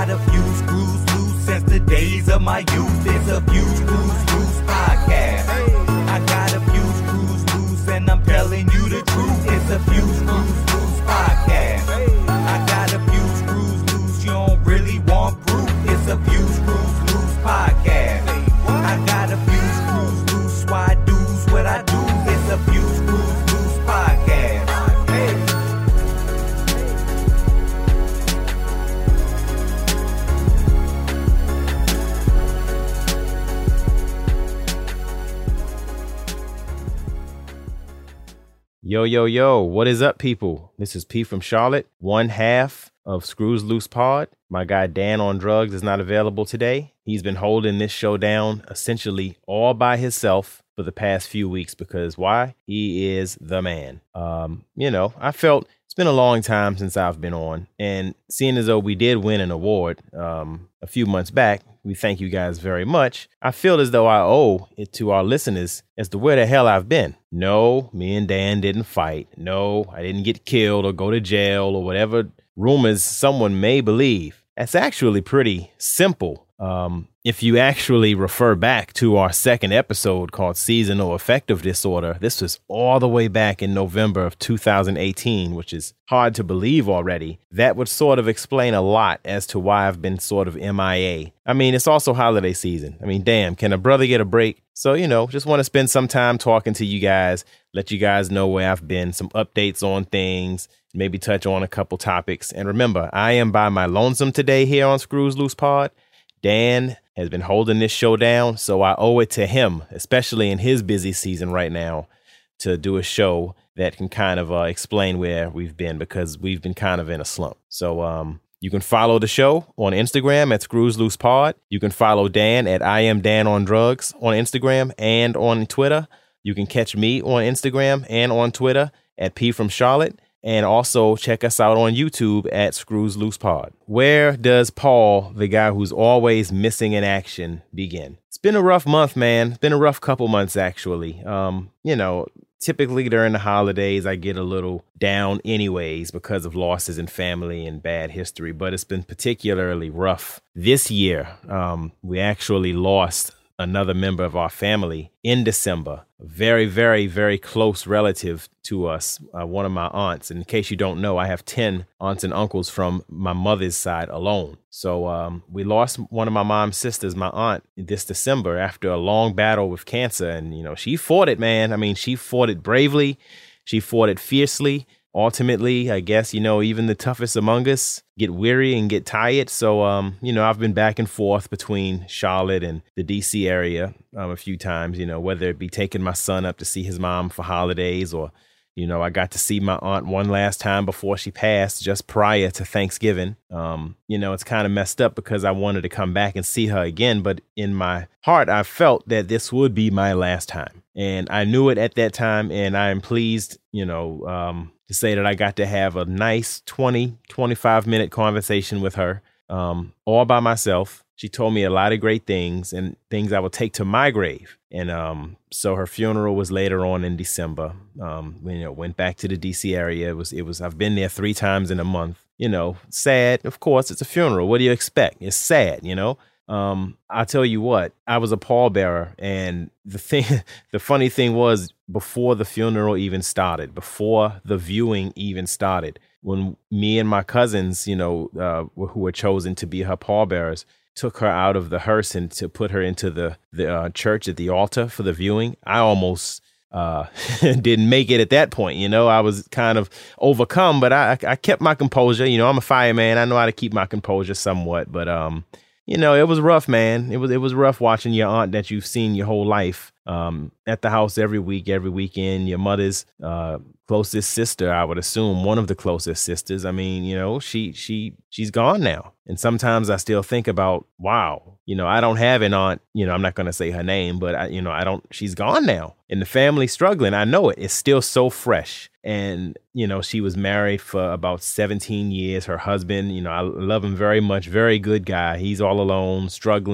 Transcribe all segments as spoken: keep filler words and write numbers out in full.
got a few screws loose since the days of my youth. It's a few screws loose podcast. I got a few screws loose and I'm telling you the truth. It's a few screws loose podcast. I got a few screws loose, you don't really want proof. It's a few screws loose podcast. I got a few screws loose, so I do's what I do. It's a few screws loose podcast. Yo, yo, yo, what is up, people? This is P from Charlotte, one half of Screws Loose Pod. My guy Dan on drugs is not available today. He's been holding this show down essentially all by himself for the past few weeks because why? He is the man. Um, you know, I felt it's been a long time since I've been on, and seeing as though we did win an award um, a few months back, we thank you guys very much. I feel as though I owe it to our listeners as to where the hell I've been. No, me and Dan didn't fight. No, I didn't get killed or go to jail or whatever rumors someone may believe. That's actually pretty simple. Um, if you actually refer back to our second episode called Seasonal Affective Disorder, this was all the way back in November of two thousand eighteen, which is hard to believe already. That would sort of explain a lot as to why I've been sort of M I A. I mean, it's also holiday season. I mean, damn, can a brother get a break? So, you know, just want to spend some time talking to you guys, let you guys know where I've been, some updates on things, maybe touch on a couple topics. And remember, I am by my lonesome today here on Screws Loose Pod. Dan has been holding this show down, so I owe it to him, especially in his busy season right now, to do a show that can kind of uh, explain where we've been because we've been kind of in a slump. So um, you can follow the show on Instagram at Screws Loose Pod. You can follow Dan at I am Dan on drugs on Instagram and on Twitter. You can catch me on Instagram and on Twitter at P from Charlotte. And also check us out on YouTube at Screws Loose Pod. Where does Paul, the guy who's always missing in action, begin? It's been a rough month, man. It's been a rough couple months, actually. Um, you know, typically during the holidays, I get a little down anyways because of losses in family and bad history. But it's been particularly rough this year. Um, we actually lost another member of our family in December, a very, very, very close relative to us, uh, one of my aunts. And in case you don't know, I have ten aunts and uncles from my mother's side alone. So um, we lost one of my mom's sisters, my aunt, this December after a long battle with cancer. And, you know, she fought it, man. I mean, she fought it bravely. She fought it fiercely. Ultimately, I guess, you know, even the toughest among us get weary and get tired. So, um, you know, I've been back and forth between Charlotte and the D C area um, a few times, you know, whether it be taking my son up to see his mom for holidays or, you know, I got to see my aunt one last time before she passed just prior to Thanksgiving. Um, you know, it's kind of messed up because I wanted to come back and see her again. But in my heart, I felt that this would be my last time. And I knew it at that time. And I am pleased, you know, um, to say that I got to have a nice twenty, twenty-five minute conversation with her um, all by myself. She told me a lot of great things and things I would take to my grave. And um, so her funeral was later on in December. Um, we, you know, went back to the D C area. It was, it was, I've been there three times in a month. You know, sad. Of course, it's a funeral. What do you expect? It's sad, you know. Um, I'll tell you what, I was a pallbearer, and the thing, the funny thing was before the funeral even started, before the viewing even started, when me and my cousins, you know, uh, who were chosen to be her pallbearers, took her out of the hearse and to put her into the, the uh, church at the altar for the viewing, I almost uh, didn't make it at that point. You know, I was kind of overcome, but I, I kept my composure. You know, I'm a fireman. I know how to keep my composure somewhat, but, um, you know, it was rough, man. It was it was rough watching your aunt that you've seen your whole life um, at the house every week, every weekend. Your mother's uh, closest sister, I would assume, one of the closest sisters. I mean, you know, she she she's gone now. And sometimes I still think about, wow, you know, I don't have an aunt. You know, I'm not going to say her name, but, I, you know, I don't she's gone now. And the family's struggling. I know it. It's still so fresh. And, you know, she was married for about seventeen years. Her husband, you know, I love him very much. Very good guy. He's all alone, struggling.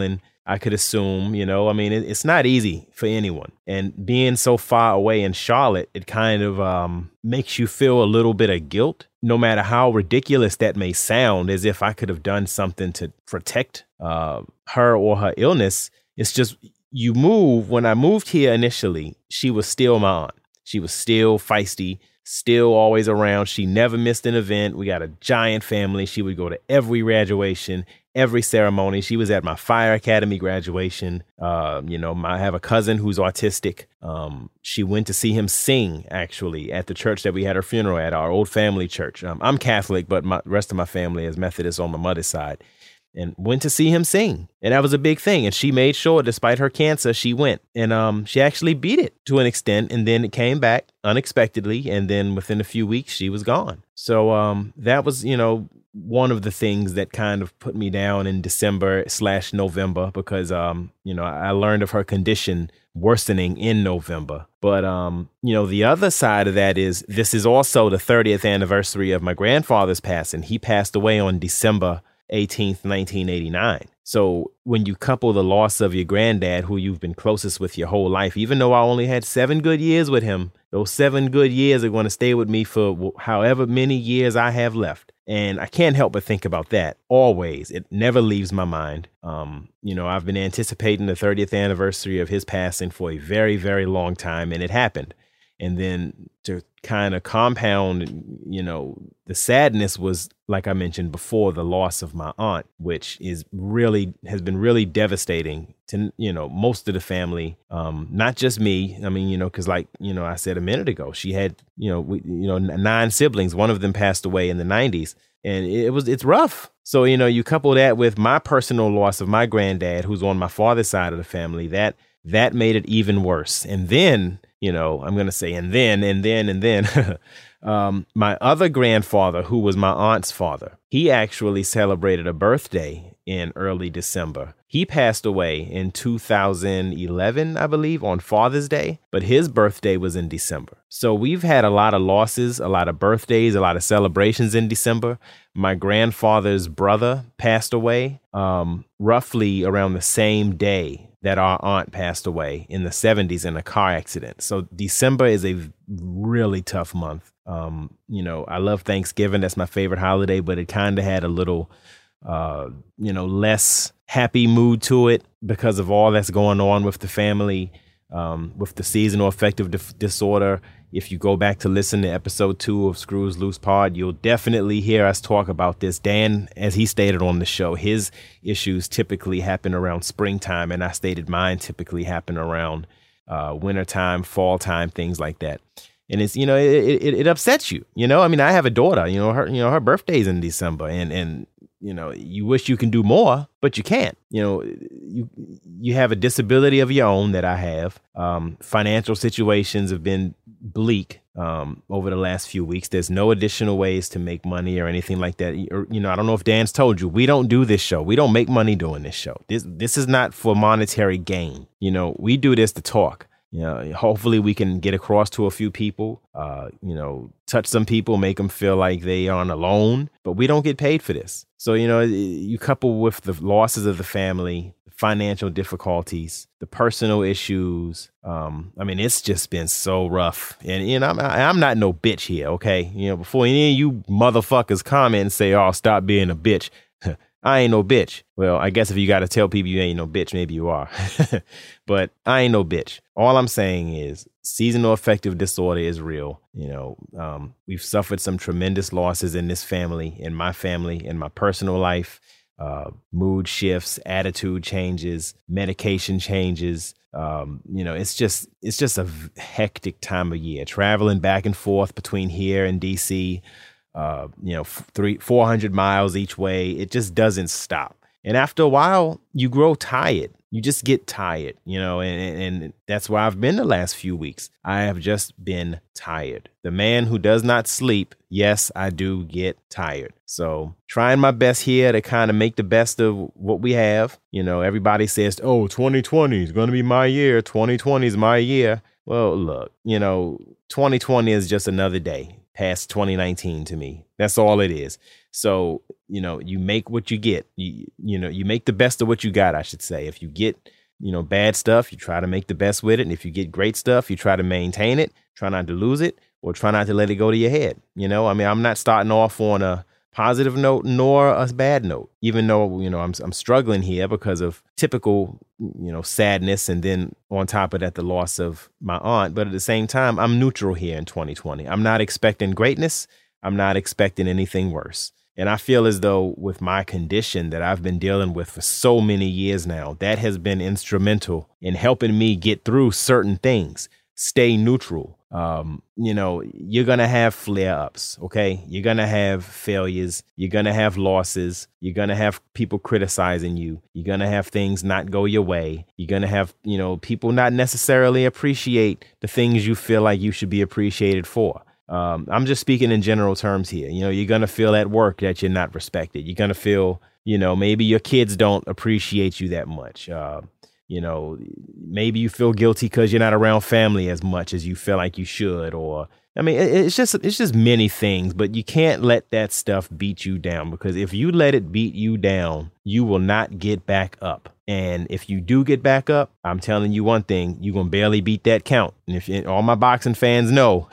I could assume, you know, I mean, it, it's not easy for anyone. And being so far away in Charlotte, it kind of um, makes you feel a little bit of guilt, no matter how ridiculous that may sound, as if I could have done something to protect uh, her or her illness. It's just you move. When I moved here initially, she was still my aunt. She was still feisty, still always around. She never missed an event. We got a giant family. She would go to every graduation, every ceremony. She was at my fire academy graduation. Uh, you know, my, I have a cousin who's autistic. Um, she went to see him sing, actually, at the church that we had her funeral at, our old family church. Um, I'm Catholic, but my rest of my family is Methodist on my mother's side. And went to see him sing. And that was a big thing. And she made sure, despite her cancer, she went. And um, she actually beat it to an extent. And then it came back unexpectedly. And then within a few weeks, she was gone. So um, that was, you know, one of the things that kind of put me down in December slash November, because, um, you know, I learned of her condition worsening in November. But, um, you know, the other side of that is this is also the thirtieth anniversary of my grandfather's passing. He passed away on December eighteenth, nineteen eighty-nine. So when you couple the loss of your granddad, who you've been closest with your whole life, even though I only had seven good years with him, those seven good years are going to stay with me for however many years I have left. And I can't help but think about that always. It never leaves my mind. Um, you know, I've been anticipating the thirtieth anniversary of his passing for a very, very long time, and it happened. And then to kind of compound, you know, the sadness was, like I mentioned before, the loss of my aunt, which is really has been really devastating to, you know, most of the family, um, not just me. I mean, you know, because like, you know, I said a minute ago, she had, you know, we, you know, nine siblings. One of them passed away in the nineties. And it was it's rough. So, you know, you couple that with my personal loss of my granddad, who's on my father's side of the family, that that made it even worse. And then, you know, I'm going to say, and then, and then, and then, um, my other grandfather, who was my aunt's father, he actually celebrated a birthday in early December. He passed away in two thousand eleven, I believe, on Father's Day, but his birthday was in December. So we've had a lot of losses, a lot of birthdays, a lot of celebrations in December. My grandfather's brother passed away um, roughly around the same day that our aunt passed away in the seventies in a car accident. So December is a really tough month. Um, you know, I love Thanksgiving. That's my favorite holiday, but it kind of had a little, uh, you know, less happy mood to it because of all that's going on with the family, um, with the seasonal affective dif- disorder. If you go back to listen to episode two of Screws Loose Pod, you'll definitely hear us talk about this. Dan, as he stated on the show, his issues typically happen around springtime, and I stated mine typically happen around uh, wintertime, fall time, things like that. And it's, you know, it, it it upsets you. You know, I mean, I have a daughter. You know, her you know her birthday's in December, and and you know, you wish you can do more, but you can't. You know, you you have a disability of your own that I have. Um, financial situations have been bleak um, over the last few weeks. There's no additional ways to make money or anything like that. Or, you know, I don't know if Dan's told you, we don't do this show. We don't make money doing this show. This this is not for monetary gain. You know, we do this to talk. You know, hopefully we can get across to a few people, uh, you know, touch some people, make them feel like they aren't alone, but we don't get paid for this. So, you know, you couple with the losses of the family, the financial difficulties, the personal issues. Um, I mean, it's just been so rough. And, you know, I'm, I'm not no bitch here. OK, you know, before any of you motherfuckers comment and say, oh, stop being a bitch. I ain't no bitch. Well, I guess if you got to tell people you ain't no bitch, maybe you are. But I ain't no bitch. All I'm saying is seasonal affective disorder is real. You know, um, we've suffered some tremendous losses in this family, in my family, in my personal life. Uh, mood shifts, attitude changes, medication changes. Um, you know, it's just it's just a hectic time of year. Traveling back and forth between here and D C, uh, you know, three, four hundred miles each way. It just doesn't stop. And after a while, you grow tired. You just get tired, you know, and, and that's where I've been the last few weeks. I have just been tired. The man who does not sleep, yes, I do get tired. So trying my best here to kind of make the best of what we have. You know, everybody says, oh, twenty twenty is going to be my year. twenty twenty is my year. Well, look, you know, twenty twenty is just another day past twenty nineteen to me. That's all it is. So you know, you make what you get. You, you know, you make the best of what you got, I should say. If you get, you know, bad stuff, you try to make the best with it. And if you get great stuff, you try to maintain it, try not to lose it, or try not to let it go to your head. You know, I mean, I'm not starting off on a positive note nor a bad note, even though, you know, I'm I'm struggling here because of typical, you know, sadness. And then on top of that, the loss of my aunt. But at the same time, I'm neutral here in twenty twenty. I'm not expecting greatness. I'm not expecting anything worse. And I feel as though with my condition that I've been dealing with for so many years now, that has been instrumental in helping me get through certain things, stay neutral. Um, you know, you're going to have flare ups. OK, you're going to have failures. You're going to have losses. You're going to have people criticizing you. You're going to have things not go your way. You're going to have, you know, people not necessarily appreciate the things you feel like you should be appreciated for. Um, I'm just speaking in general terms here. You know, you're going to feel at work that you're not respected. You're going to feel, you know, maybe your kids don't appreciate you that much. Uh, You know, maybe you feel guilty because you're not around family as much as you feel like you should. Or, I mean, it's just it's just many things, but you can't let that stuff beat you down, because if you let it beat you down, you will not get back up. And if you do get back up, I'm telling you one thing, you're going to barely beat that count. And if you, all my boxing fans know,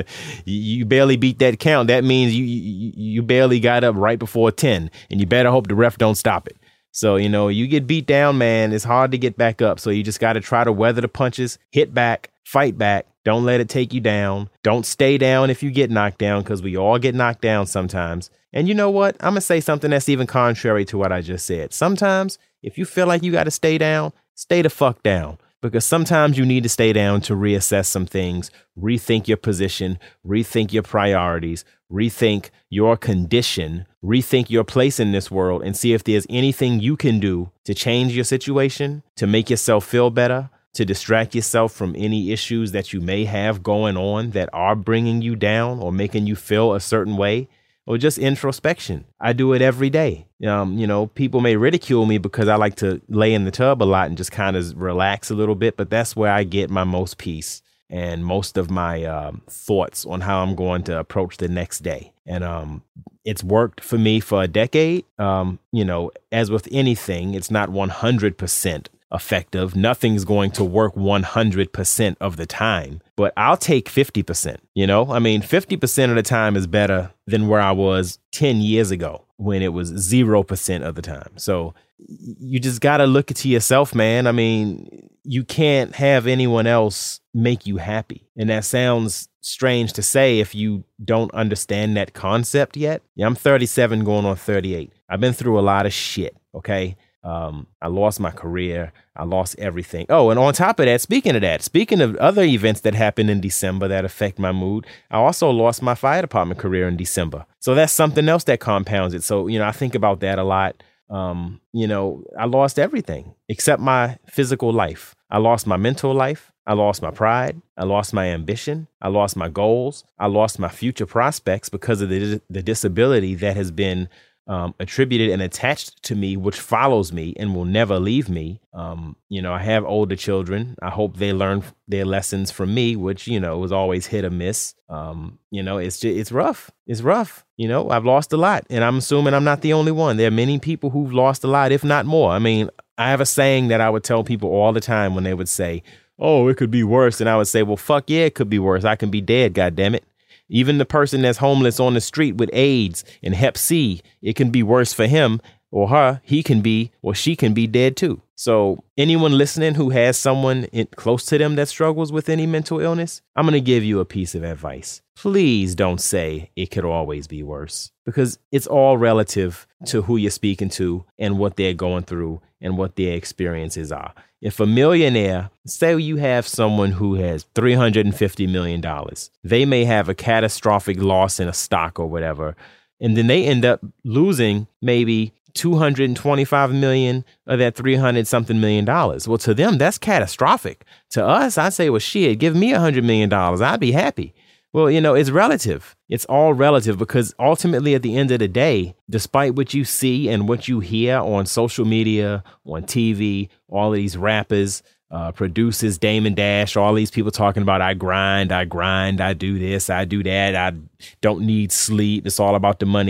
you barely beat that count. That means you, you you barely got up right before ten, and you better hope the ref don't stop it. So, you know, you get beat down, man, it's hard to get back up. So you just got to try to weather the punches, hit back, fight back. Don't let it take you down. Don't stay down if you get knocked down, because we all get knocked down sometimes. And you know what? I'm going to say something that's even contrary to what I just said. Sometimes if you feel like you got to stay down, stay the fuck down. Because sometimes you need to stay down to reassess some things, rethink your position, rethink your priorities, rethink your condition, rethink your place in this world, and see if there's anything you can do to change your situation, to make yourself feel better, to distract yourself from any issues that you may have going on that are bringing you down or making you feel a certain way. Or just introspection. I do it every day. Um, you know, people may ridicule me because I like to lay in the tub a lot and just kind of relax a little bit. But that's where I get my most peace and most of my um, thoughts on how I'm going to approach the next day. And um, it's worked for me for a decade. Um, you know, as with anything, it's not one hundred percent effective. Nothing's going to work one hundred percent of the time, but I'll take fifty percent. You know, I mean, fifty percent of the time is better than where I was ten years ago when it was zero percent of the time. So you just got to look to yourself, man. I mean, you can't have anyone else make you happy. And that sounds strange to say if you don't understand that concept yet. Yeah, I'm thirty-seven going on thirty-eight. I've been through a lot of shit. OK. Um, I lost my career. I lost everything. Oh, and on top of that, speaking of that, speaking of other events that happened in December that affect my mood, I also lost my fire department career in December. So that's something else that compounds it. So, you know, I think about that a lot. Um, you know, I lost everything except my physical life. I lost my mental life. I lost my pride. I lost my ambition. I lost my goals. I lost my future prospects because of the, the disability that has been Um, attributed and attached to me, which follows me and will never leave me. Um, you know, I have older children. I hope they learn their lessons from me, which, you know, was always hit or miss. Um, you know, it's just, it's rough. It's rough. You know, I've lost a lot, and I'm assuming I'm not the only one. There are many people who've lost a lot, if not more. I mean, I have a saying that I would tell people all the time when they would say, oh, it could be worse. And I would say, well, fuck yeah, it could be worse. I can be dead, goddammit. Even the person that's homeless on the street with AIDS and Hep C, it can be worse for him or her. He can be or she can be dead, too. So anyone listening who has someone in, close to them that struggles with any mental illness, I'm going to give you a piece of advice. Please don't say it could always be worse, because it's all relative to who you're speaking to and what they're going through and what their experiences are. If a millionaire, say you have someone who has three hundred fifty million dollars, they may have a catastrophic loss in a stock or whatever, and then they end up losing maybe two hundred twenty-five million of that three hundred something million dollars. Well, to them, that's catastrophic. To us, I say, well, shit, give me a hundred million dollars. I'd be happy. Well, you know, it's relative. It's all relative, because ultimately at the end of the day, despite what you see and what you hear on social media, on T V, all of these rappers, uh, producers, Damon Dash, all these people talking about, I grind, I grind, I do this, I do that, I don't need sleep. It's all about the money.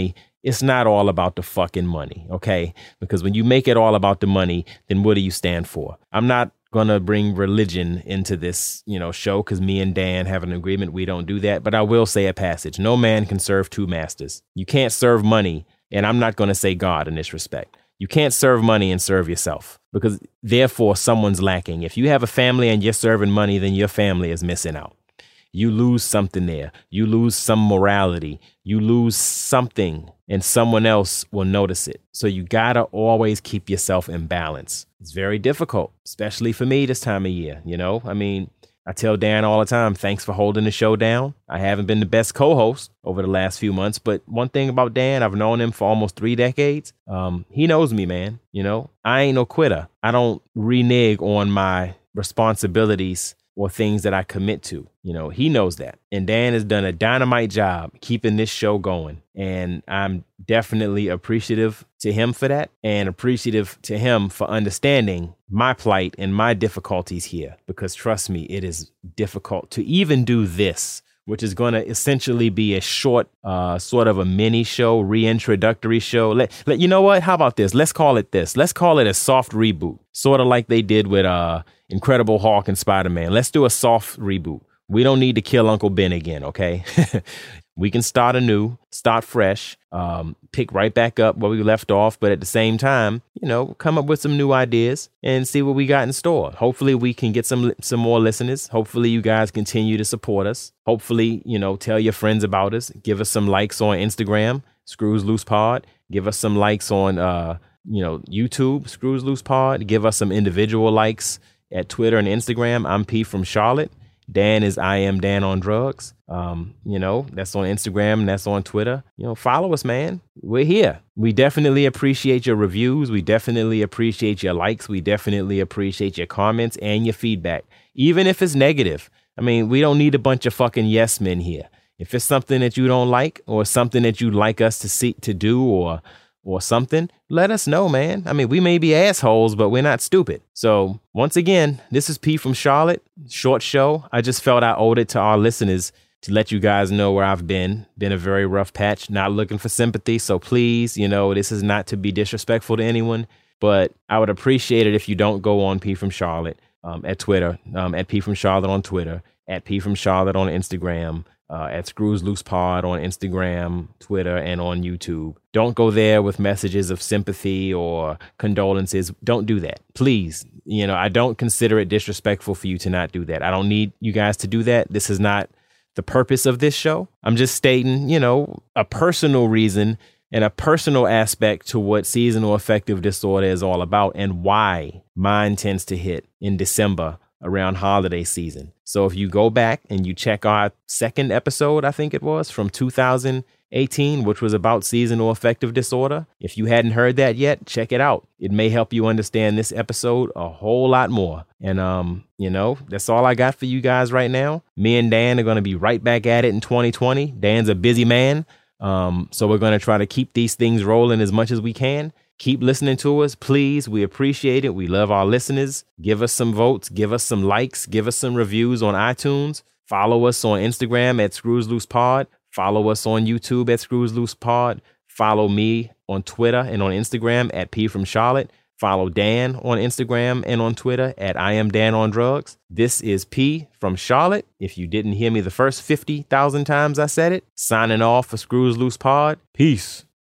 it's not all about the fucking money, okay? Because when you make it all about the money, then what do you stand for? I'm not going to bring religion into this, you know, show because me and Dan have an agreement. We don't do that. But I will say a passage. No man can serve two masters. You can't serve money. And I'm not going to say God in this respect. You can't serve money and serve yourself because therefore someone's lacking. If you have a family and you're serving money, then your family is missing out. You lose something there. You lose some morality. You lose something and someone else will notice it. So you got to always keep yourself in balance. It's very difficult, especially for me this time of year. You know, I mean, I tell Dan all the time, thanks for holding the show down. I haven't been the best co-host over the last few months, but one thing about Dan, I've known him for almost three decades. Um, he knows me, man. You know, I ain't no quitter. I don't renege on my responsibilities or things that I commit to. You know, he knows that. And Dan has done a dynamite job keeping this show going. And I'm definitely appreciative to him for that and appreciative to him for understanding my plight and my difficulties here. Because trust me, it is difficult to even do this, which is going to essentially be a short, uh, sort of a mini show, reintroductory show. Let, let you know what? How about this? Let's call it this. Let's call it a soft reboot, sort of like they did with uh, Incredible Hulk and Spider-Man. Let's do a soft reboot. We don't need to kill Uncle Ben again, okay? We can start anew, start fresh, um, pick right back up where we left off. But at the same time, you know, come up with some new ideas and see what we got in store. Hopefully we can get some some more listeners. Hopefully you guys continue to support us. Hopefully, you know, tell your friends about us. Give us some likes on Instagram, Screws Loose Pod. Give us some likes on, uh, you know, YouTube, Screws Loose Pod. Give us some individual likes at Twitter and Instagram. I'm P from Charlotte. Dan is I am Dan on drugs. Um, you know, that's on Instagram and that's on Twitter. You know, follow us, man. We're here. We definitely appreciate your reviews. We definitely appreciate your likes. We definitely appreciate your comments and your feedback, even if it's negative. I mean, we don't need a bunch of fucking yes men here. If it's something that you don't like or something that you'd like us to see to do or or something, let us know, man. I mean, we may be assholes, but we're not stupid. So once again, this is P from Charlotte. Short show. I just felt I owed it to our listeners to let you guys know where I've been. Been a very rough patch, not looking for sympathy. So please, you know, this is not to be disrespectful to anyone, but I would appreciate it if you don't go on P from Charlotte um, at Twitter, um, at P from Charlotte on Twitter, at P from Charlotte on Instagram, Uh, at Screws Loose Pod on Instagram, Twitter, and on YouTube. Don't go there with messages of sympathy or condolences. Don't do that. Please. You know, I don't consider it disrespectful for you to not do that. I don't need you guys to do that. This is not the purpose of this show. I'm just stating, you know, a personal reason and a personal aspect to what seasonal affective disorder is all about and why mine tends to hit in December around holiday season. So if you go back and you check our second episode, I think it was from two thousand eighteen, which was about seasonal affective disorder. If you hadn't heard that yet, check it out. It may help you understand this episode a whole lot more. And, um, you know, that's all I got for you guys right now. Me and Dan are going to be right back at it in twenty twenty. Dan's a busy man. Um, so we're going to try to keep these things rolling as much as we can. Keep listening to us, please. We appreciate it. We love our listeners. Give us some votes. Give us some likes. Give us some reviews on iTunes. Follow us on Instagram at Screws Loose Pod. Follow us on YouTube at Screws Loose Pod. Follow me on Twitter and on Instagram at P from Charlotte. Follow Dan on Instagram and on Twitter at I am Dan on drugs. This is P from Charlotte. If you didn't hear me the first fifty thousand times I said it, signing off for Screws Loose Pod. Peace.